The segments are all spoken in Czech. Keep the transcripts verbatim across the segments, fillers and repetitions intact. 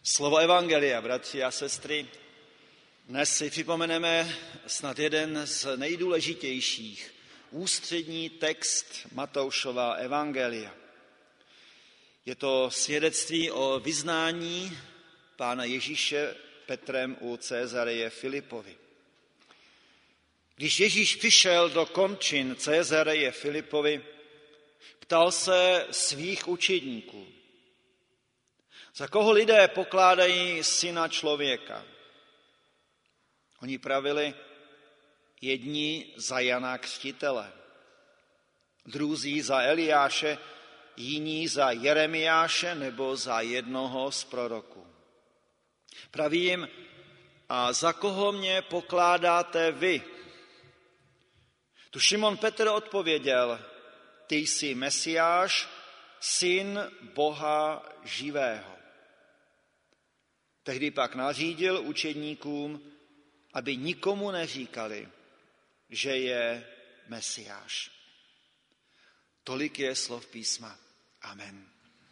Slovo evangelia, bratři a sestry, dnes si připomeneme snad jeden z nejdůležitějších, ústřední text Matoušova evangelia. Je to svědectví o vyznání Pána Ježíše Petrem u Cezareje Filipovi. Když Ježíš přišel do končin Cezareje Filipovi, ptal se svých učedníků: za koho lidé pokládají syna člověka? Oni pravili: jedni za Jana Křtitele, druzí za Eliáše, jiní za Jeremiáše nebo za jednoho z proroků. Praví jim: a za koho mě pokládáte vy? Tu Šimon Petr odpověděl: ty jsi Mesiáš, syn Boha živého. Tehdy pak nařídil učedníkům, aby nikomu neříkali, že je Mesiáš. Tolik je slov písma. Amen.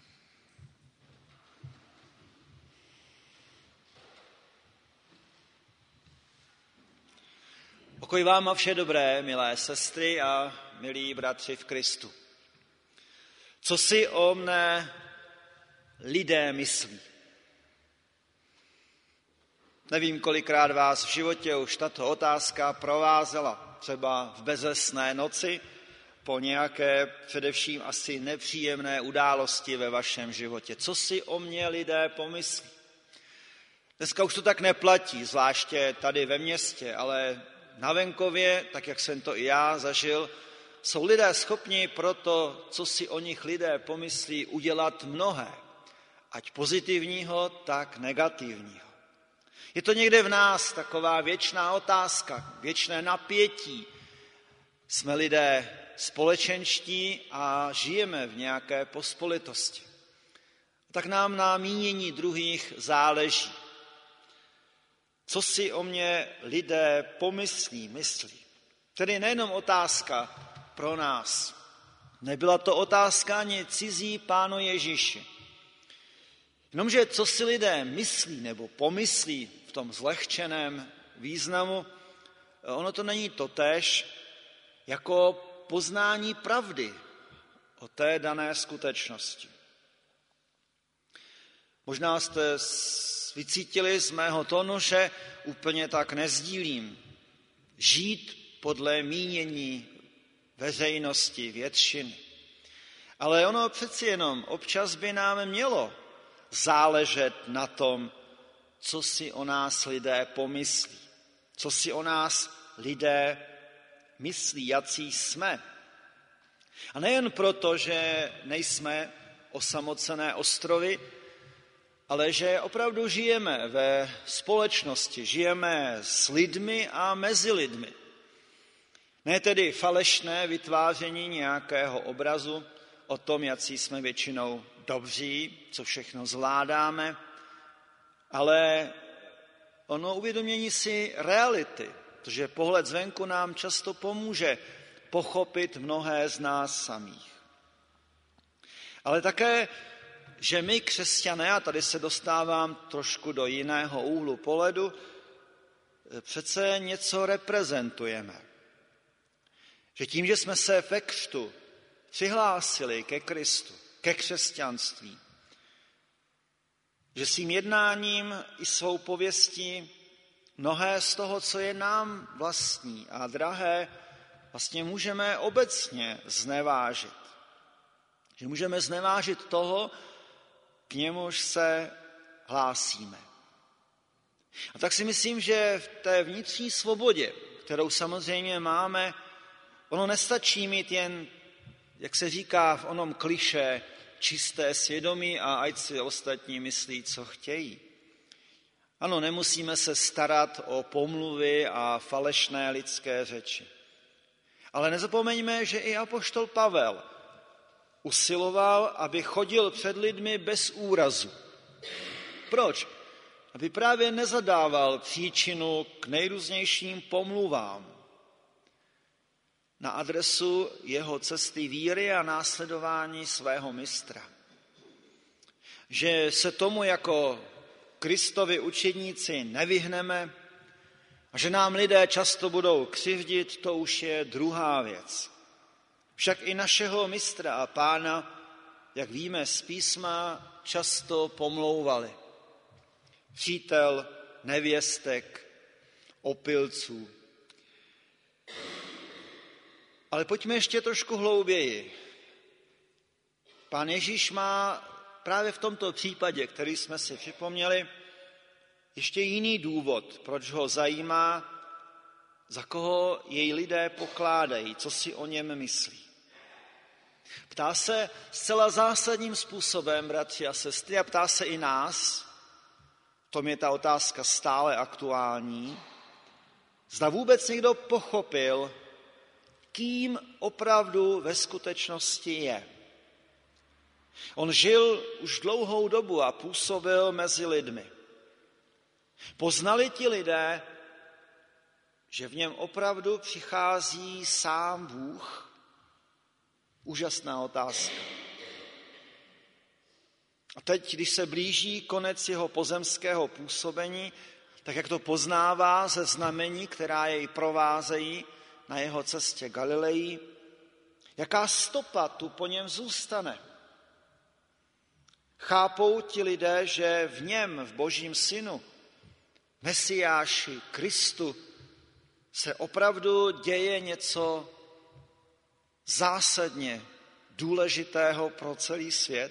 Pokoj vám a vše dobré, milé sestry a milí bratři v Kristu. Co si o mne lidé myslí? Nevím, kolikrát vás v životě už tato otázka provázela, třeba v bezesné noci, po nějaké především asi nepříjemné události ve vašem životě. Co si o mě lidé pomyslí? Dneska už to tak neplatí, zvláště tady ve městě, ale na venkově, tak jak jsem to i já zažil, jsou lidé schopni pro to, co si o nich lidé pomyslí, udělat mnohé, ať pozitivního, tak negativního. Je to někde v nás taková věčná otázka, věčné napětí. Jsme lidé společenští a žijeme v nějaké pospolitosti. Tak nám na mínění druhých záleží. Co si o mě lidé pomyslí, myslí. Tedy nejenom otázka pro nás. Nebyla to otázka ani cizí Pánu Ježíši. Jenomže co si lidé myslí nebo pomyslí v tom zlehčeném významu, ono to není totéž jako poznání pravdy o té dané skutečnosti. Možná jste vycítili z mého tónu, že úplně tak nezdílím. Žít podle mínění veřejnosti, většiny. Ale ono přeci jenom občas by nám mělo záležet na tom, co si o nás lidé pomyslí. Co si o nás lidé myslí, jací jsme. A nejen proto, že nejsme osamocené ostrovy, ale že opravdu žijeme ve společnosti, žijeme s lidmi a mezi lidmi. Ne tedy falešné vytváření nějakého obrazu o tom, jací jsme většinou dobří, co všechno zvládáme, ale ono uvědomění si reality, protože pohled zvenku nám často pomůže pochopit mnohé z nás samých. Ale také, že my křesťané, a tady se dostávám trošku do jiného úhlu pohledu, přece něco reprezentujeme. Že tím, že jsme se ve křtu přihlásili ke Kristu, ke křesťanství, že svým jednáním i svou pověstí mnohé z toho, co je nám vlastní a drahé, vlastně můžeme obecně znevážit. Že můžeme znevážit toho, k němuž se hlásíme. A tak si myslím, že v té vnitřní svobodě, kterou samozřejmě máme, ono nestačí mít jen, jak se říká v onom klišé, čisté svědomí a ať si ostatní myslí, co chtějí. Ano, nemusíme se starat o pomluvy a falešné lidské řeči. Ale nezapomeňme, že i apoštol Pavel usiloval, aby chodil před lidmi bez úrazu. Proč? Aby právě nezadával příčinu k nejrůznějším pomluvám na adresu jeho cesty víry a následování svého mistra. Že se tomu jako Kristovi učedníci nevyhneme a že nám lidé často budou křivdit, to už je druhá věc. Však i našeho mistra a pána, jak víme z písma, často pomlouvali. Přítel nevěstek, opilců. Ale pojďme ještě trošku hlouběji. Pán Ježíš má právě v tomto případě, který jsme si připomněli, ještě jiný důvod, proč ho zajímá, za koho jej lidé pokládají, co si o něm myslí. Ptá se zcela zásadním způsobem, bratři a sestry, a ptá se i nás, v tom je ta otázka stále aktuální, zda vůbec někdo pochopil, kým opravdu ve skutečnosti je. On žil už dlouhou dobu a působil mezi lidmi. Poznali ti lidé, že v něm opravdu přichází sám Bůh? Úžasná otázka. A teď, když se blíží konec jeho pozemského působení, tak jak to poznává ze znamení, která jej provázejí na jeho cestě Galileji, jaká stopa tu po něm zůstane? Chápou ti lidé, že v něm, v Božím synu, Mesiáši, Kristu, se opravdu děje něco zásadně důležitého pro celý svět?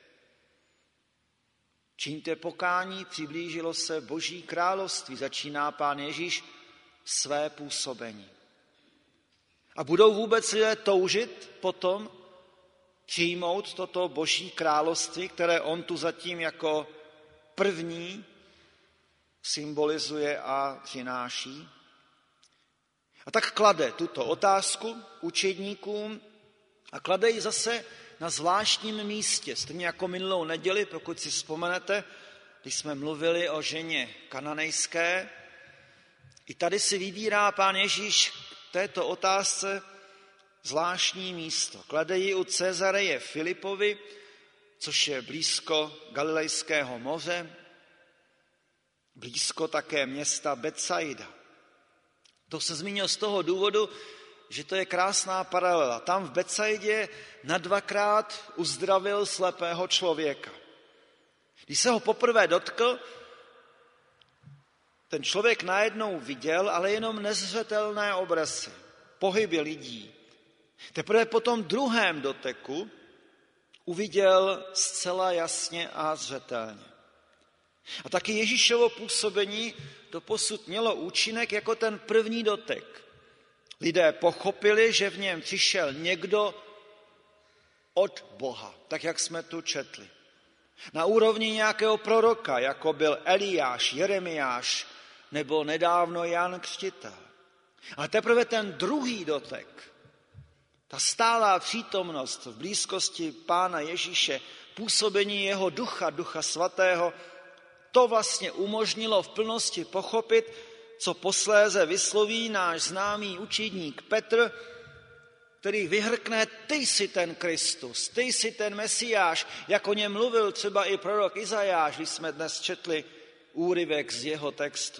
Čiňte pokání, přiblížilo se Boží království, začíná Pán Ježíš své působení. A budou vůbec lidé toužit potom přijmout toto Boží království, které on tu zatím jako první symbolizuje a přináší? A tak klade tuto otázku učedníkům a klade ji zase na zvláštním místě. Stejně jako minulou neděli, pokud si vzpomenete, když jsme mluvili o ženě kananejské, i tady si vybírá Pán Ježíš k této otázce zvláštní místo. Klade ji u Cezareje Filipovi, což je blízko Galilejského moře, blízko také města Betsaida. To se zmínil z toho důvodu, že to je krásná paralela. Tam v Betsaidě na dvakrát uzdravil slepého člověka. Když se ho poprvé dotkl, ten člověk najednou viděl, ale jenom nezřetelné obrazy, pohyby lidí. Teprve po tom druhém doteku uviděl zcela jasně a zřetelně. A taky Ježíšovo působení doposud mělo účinek jako ten první dotek. Lidé pochopili, že v něm přišel někdo od Boha, tak jak jsme tu četli. Na úrovni nějakého proroka, jako byl Eliáš, Jeremiáš nebo nedávno Jan Křtitel. Ale teprve ten druhý dotek, ta stálá přítomnost v blízkosti Pána Ježíše, působení jeho ducha, ducha svatého, to vlastně umožnilo v plnosti pochopit, co posléze vysloví náš známý učedník Petr, který vyhrkne, ty jsi ten Kristus, ty jsi ten Mesiáš, jak o něm mluvil třeba i prorok Izajáš, když jsme dnes četli úryvek z jeho textu.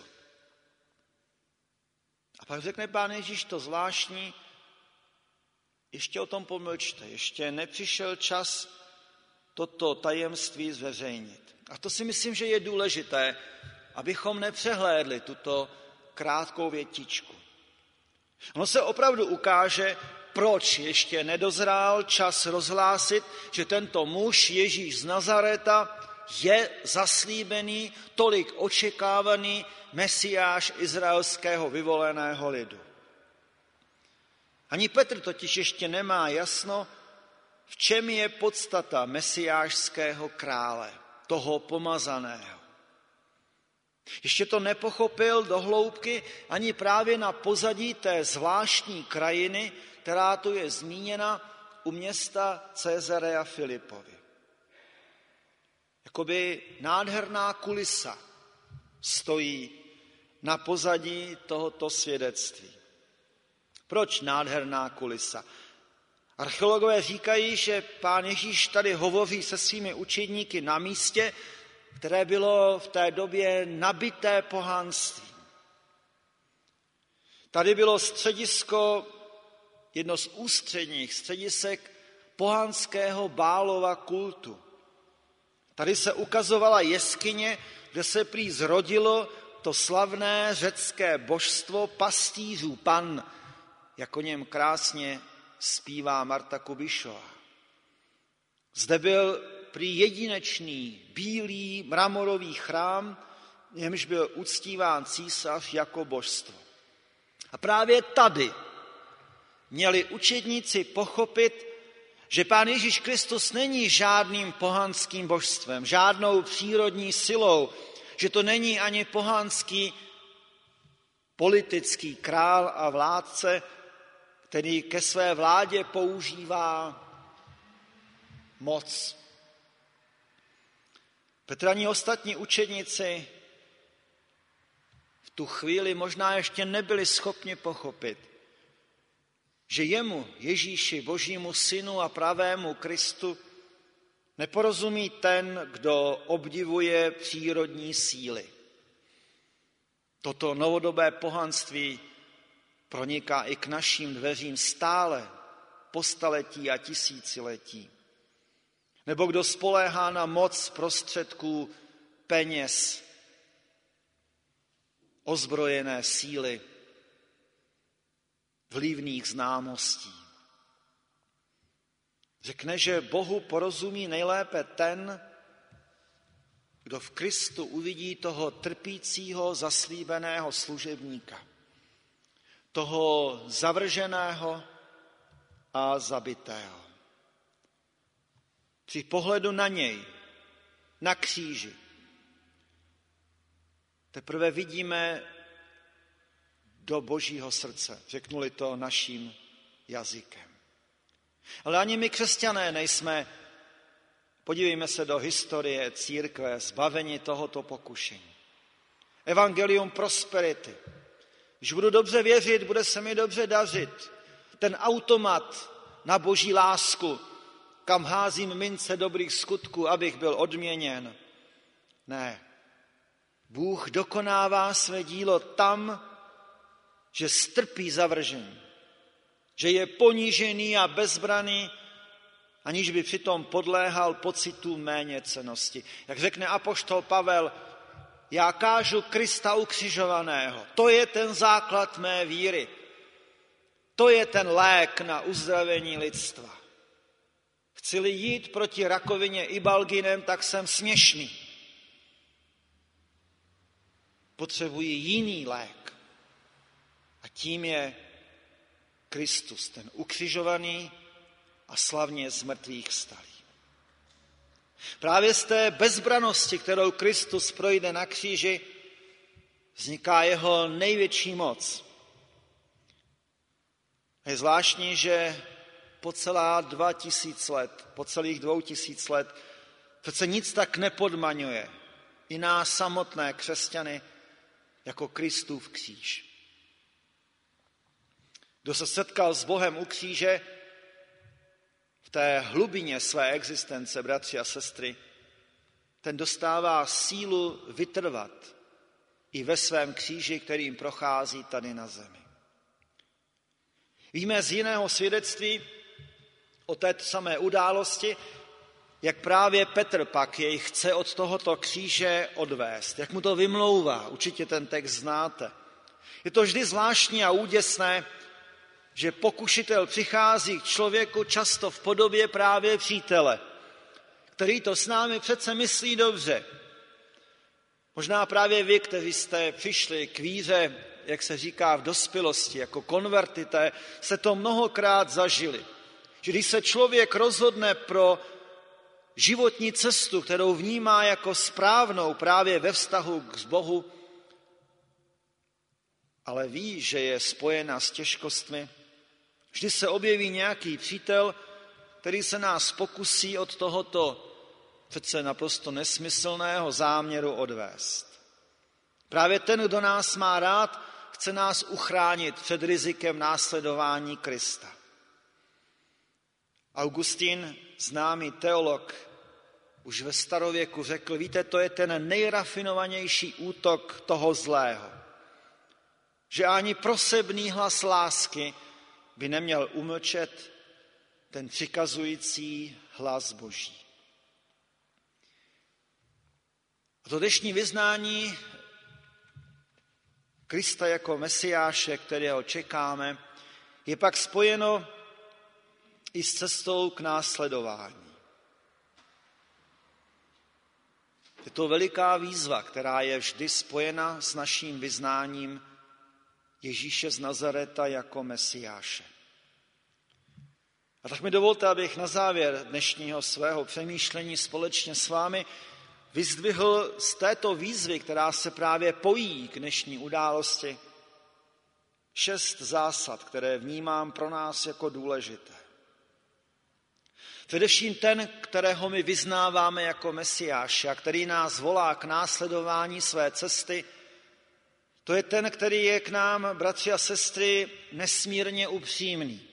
A pak řekne Pán Ježíš to zvláštní, ještě o tom pomlčte, ještě nepřišel čas toto tajemství zveřejnit. A to si myslím, že je důležité, abychom nepřehlédli tuto krátkou větičku. Ono se opravdu ukáže, proč ještě nedozrál čas rozhlásit, že tento muž Ježíš z Nazareta je zaslíbený, tolik očekávaný Mesiáš izraelského vyvoleného lidu. Ani Petr totiž ještě nemá jasno, v čem je podstata mesiášského krále, toho pomazaného. Ještě to nepochopil do hloubky ani právě na pozadí té zvláštní krajiny, která tu je zmíněna u města Cezarea Filipovi. Jakoby nádherná kulisa stojí na pozadí tohoto svědectví. Proč nádherná kulisa? Archeologové říkají, že Pán Ježíš tady hovoří se svými učedníky na místě, které bylo v té době nabité pohanstvím. Tady bylo středisko, jedno z ústředních středisek pohanského Bálova kultu. Tady se ukazovala jeskyně, kde se prý zrodilo to slavné řecké božstvo pastýřů Pan, jak o něm krásně zpívá Marta Kubišová. Zde byl prý jedinečný bílý mramorový chrám, v němž byl uctíván císař jako božstvo. A právě tady měli učedníci pochopit, že Pán Ježíš Kristus není žádným pohanským božstvem, žádnou přírodní silou, že to není ani pohanský politický král a vládce, který ke své vládě používá moc. Petr ani ostatní učedníci v tu chvíli možná ještě nebyli schopni pochopit, že jemu, Ježíši, Božímu synu a pravému Kristu, neporozumí ten, kdo obdivuje přírodní síly. Toto novodobé pohanství proniká i k našim dveřím stále po staletí a tisíciletí. Nebo kdo spoléhá na moc prostředků, peněz, ozbrojené síly, vlivných známostí. Řekne, že Bohu porozumí nejlépe ten, kdo v Kristu uvidí toho trpícího, zaslíbeného služebníka, toho zavrženého a zabitého. Při pohledu na něj, na kříži, teprve vidíme do Božího srdce, řeknuli to naším jazykem. Ale ani my křesťané nejsme, podívejme se do historie církve, zbaveni tohoto pokušení. Evangelium prosperity. Když budu dobře věřit, bude se mi dobře dařit. Ten automat na Boží lásku, kam házím mince dobrých skutků, abych byl odměněn. Ne. Bůh dokonává své dílo tam, že strpí zavržení, že je ponížený a bezbraný, aniž by přitom podléhal pocitu méněcennosti. Jak řekne apoštol Pavel, já kážu Krista ukřižovaného. To je ten základ mé víry. To je ten lék na uzdravení lidstva. Chci-li jít proti rakovině ibalginem, tak jsem směšný. Potřebuji jiný lék. A tím je Kristus, ten ukřižovaný a slavně z mrtvých vstalý. Právě z té bezbranosti, kterou Kristus projde na kříži, vzniká jeho největší moc. Je zvláštní, že po celá dva tisíc let, po celých dvou tisíc let, přece nic tak nepodmaňuje i nás samotné křesťany jako Kristův kříž. Kdo se setkal s Bohem u kříže, v té hlubině své existence, bratři a sestry, ten dostává sílu vytrvat i ve svém kříži, kterým prochází tady na zemi. Víme z jiného svědectví o té samé události, jak právě Petr pak jej chce od tohoto kříže odvést, jak mu to vymlouvá, určitě ten text znáte. Je to vždy zvláštní a úděsné, že pokušitel přichází k člověku často v podobě právě přítele, který to s námi přece myslí dobře. Možná právě vy, kteří jste přišli k víře, jak se říká v dospělosti, jako konvertité, se to mnohokrát zažili. Že když se člověk rozhodne pro životní cestu, kterou vnímá jako správnou právě ve vztahu k Bohu, ale ví, že je spojena s těžkostmi, vždy se objeví nějaký přítel, který se nás pokusí od tohoto přece naprosto nesmyslného záměru odvést. Právě ten, kdo nás má rád, chce nás uchránit před rizikem následování Krista. Augustín, známý teolog, už ve starověku řekl, víte, to je ten nejrafinovanější útok toho zlého. Že ani prosebný hlas lásky by neměl umlčet ten přikazující hlas Boží. A to dnešní vyznání Krista jako Mesiáše, kterého čekáme, je pak spojeno i s cestou k následování. Je to veliká výzva, která je vždy spojena s naším vyznáním Ježíše z Nazareta jako Mesiáše. A tak mi dovolte, abych na závěr dnešního svého přemýšlení společně s vámi vyzdvihl z této výzvy, která se právě pojí k dnešní události, šest zásad, které vnímám pro nás jako důležité. Především ten, kterého my vyznáváme jako Mesiáše a který nás volá k následování své cesty, to je ten, který je k nám, bratři a sestry, nesmírně upřímný.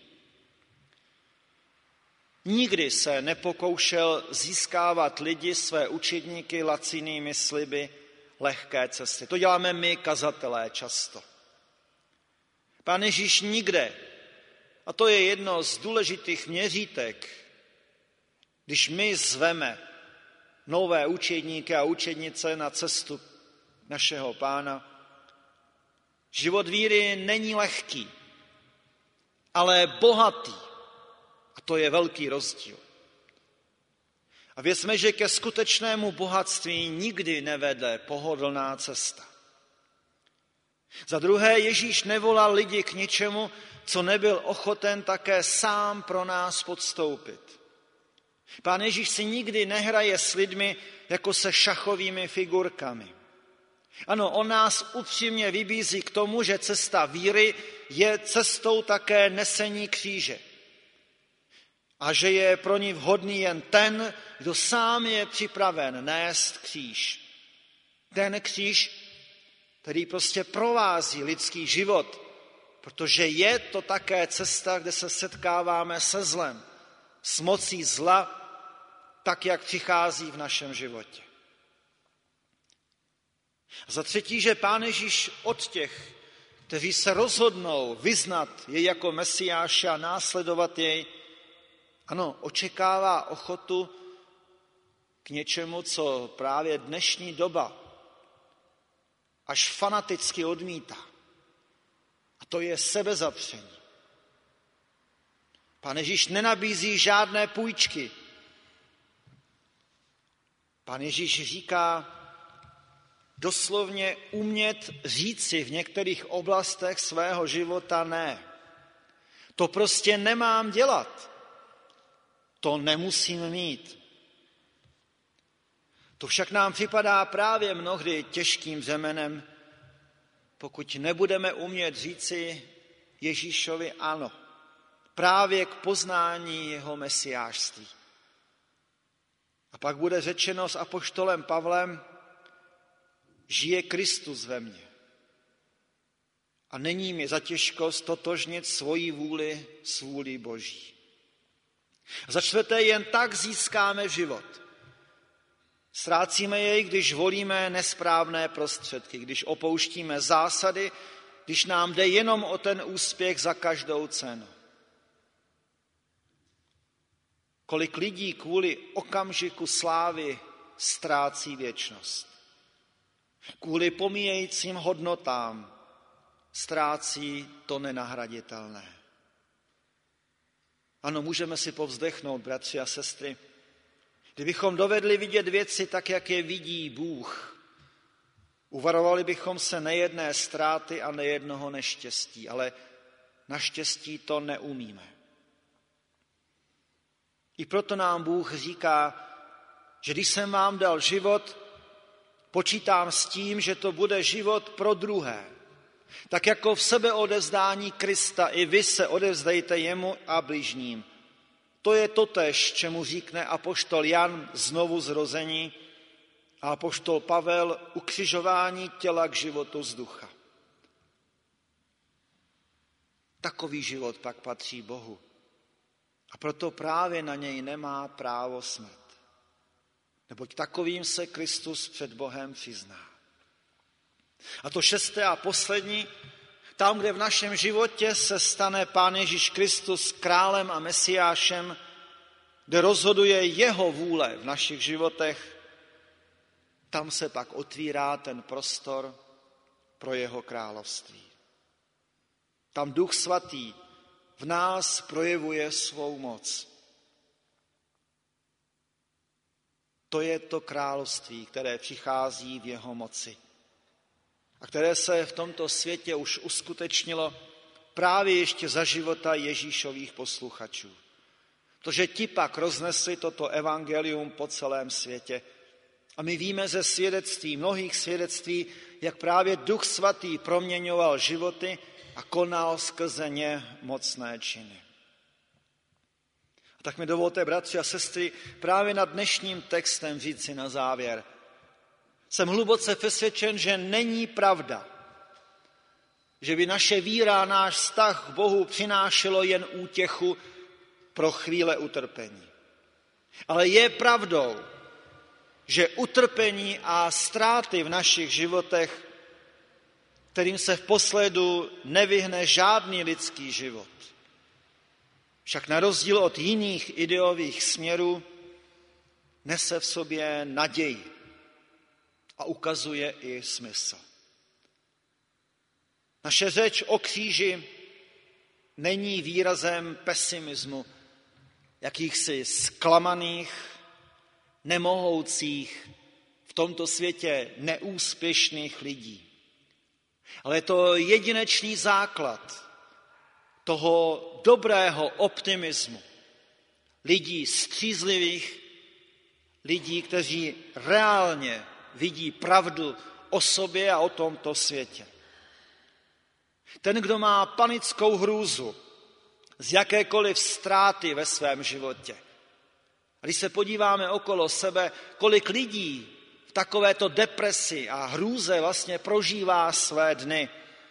Nikdy se nepokoušel získávat lidi, své učedníky, lacinými sliby lehké cesty. To děláme my, kazatelé, často. Pán Ježíš nikde, a to je jedno z důležitých měřítek, když my zveme nové učedníky a učednice na cestu našeho Pána, život víry není lehký, ale bohatý. A to je velký rozdíl. A věřme, že ke skutečnému bohatství nikdy nevede pohodlná cesta. Za druhé, Ježíš nevolal lidi k ničemu, co nebyl ochoten také sám pro nás podstoupit. Pán Ježíš si nikdy nehraje s lidmi jako se šachovými figurkami. Ano, on nás upřímně vybízí k tomu, že cesta víry je cestou také nesení kříže. A že je pro ní vhodný jen ten, kdo sám je připraven nést kříž. Ten kříž, který prostě provází lidský život, protože je to také cesta, kde se setkáváme se zlem, s mocí zla, tak, jak přichází v našem životě. A za třetí, že Pán Ježíš od těch, kteří se rozhodnou vyznat jej jako Mesiáše a následovat jej, ano, očekává ochotu k něčemu, co právě dnešní doba až fanaticky odmítá. A to je sebezapření. Pán Ježíš nenabízí žádné půjčky. Pán Ježíš říká doslovně umět říci v některých oblastech svého života ne. To prostě nemám dělat. To nemusím mít. To však nám připadá právě mnohdy těžkým břemenem, pokud nebudeme umět říci Ježíšovi ano, právě k poznání jeho mesiášství. A pak bude řečeno s apoštolem Pavlem, žije Kristus ve mně. A není mi za těžkost totožnit svoji vůli s vůlí Boží. Za čtvrté, jen tak získáme život. Ztrácíme jej, když volíme nesprávné prostředky, když opouštíme zásady, když nám jde jenom o ten úspěch za každou cenu. Kolik lidí kvůli okamžiku slávy ztrácí věčnost. Kvůli pomíjejícím hodnotám ztrácí to nenahraditelné. Ano, můžeme si povzdechnout, bratři a sestry. Kdybychom dovedli vidět věci tak, jak je vidí Bůh, uvarovali bychom se nejedné ztráty a nejednoho neštěstí, ale naštěstí to neumíme. I proto nám Bůh říká, že když jsem vám dal život, počítám s tím, že to bude život pro druhé. Tak jako v sebeodevzdání Krista i vy se odevzdejte jemu a bližním. To je totéž, čemu říkne apoštol Jan znovu zrození a apoštol Pavel ukřižování těla k životu z ducha. Takový život pak patří Bohu. A proto právě na něj nemá právo smrt. Neboť takovým se Kristus před Bohem přizná. A to šesté a poslední, tam, kde v našem životě se stane Pán Ježíš Kristus králem a mesiášem, kde rozhoduje jeho vůle v našich životech, tam se pak otvírá ten prostor pro jeho království. Tam Duch Svatý v nás projevuje svou moc. To je to království, které přichází v jeho moci a které se v tomto světě už uskutečnilo právě ještě za života Ježíšových posluchačů. Protože ti pak roznesli toto evangelium po celém světě. A my víme ze svědectví, mnohých svědectví, jak právě Duch Svatý proměňoval životy a konal skrze ně mocné činy. A tak mi dovolte, bratři a sestry, právě nad dnešním textem říci na závěr. Jsem hluboce přesvědčen, že není pravda, že by naše víra a náš vztah k Bohu přinášelo jen útěchu pro chvíle utrpení. Ale je pravdou, že utrpení a ztráty v našich životech, kterým se v posledu nevyhne žádný lidský život, však na rozdíl od jiných ideových směrů nese v sobě naději a ukazuje i smysl. Naše řeč o kříži není výrazem pesimismu, jakýchsi zklamaných, nemohoucích, v tomto světě neúspěšných lidí. Ale je to jedinečný základ toho dobrého optimismu. Lidí střízlivých, lidí, kteří reálně vidí pravdu o sobě a o tomto světě. Ten, kdo má panickou hrůzu z jakékoliv ztráty ve svém životě. A když se podíváme okolo sebe, kolik lidí v takovéto depresi a hrůze vlastně prožívá své dny,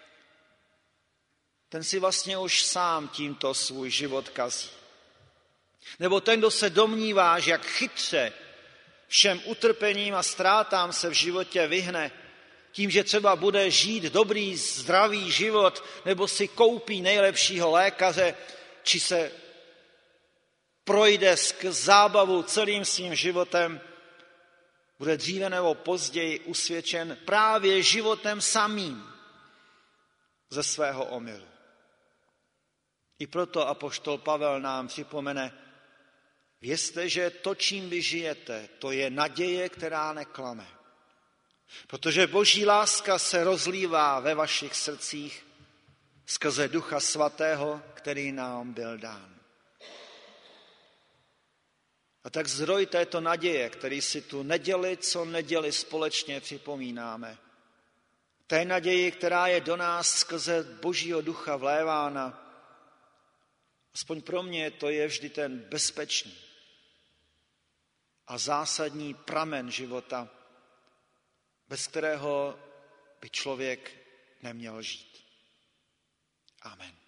ten si vlastně už sám tímto svůj život kazí. Nebo ten, kdo se domnívá, že jak chytře všem utrpením a ztrátám se v životě vyhne, tím, že třeba bude žít dobrý, zdravý život, nebo si koupí nejlepšího lékaře, či se projde skrz zábavu celým svým životem, bude dříve nebo později usvědčen právě životem samým ze svého omylu. I proto apoštol Pavel nám připomene, vězte, že to, čím vy žijete, to je naděje, která neklame. Protože Boží láska se rozlívá ve vašich srdcích skrze Ducha Svatého, který nám byl dán. A tak zdroj této naděje, který si tu neděli, co neděli společně připomínáme, té naději, která je do nás skrze Božího Ducha vlévána, aspoň pro mě to je vždy ten bezpečný a zásadní pramen života, bez kterého by člověk neměl žít. Amen.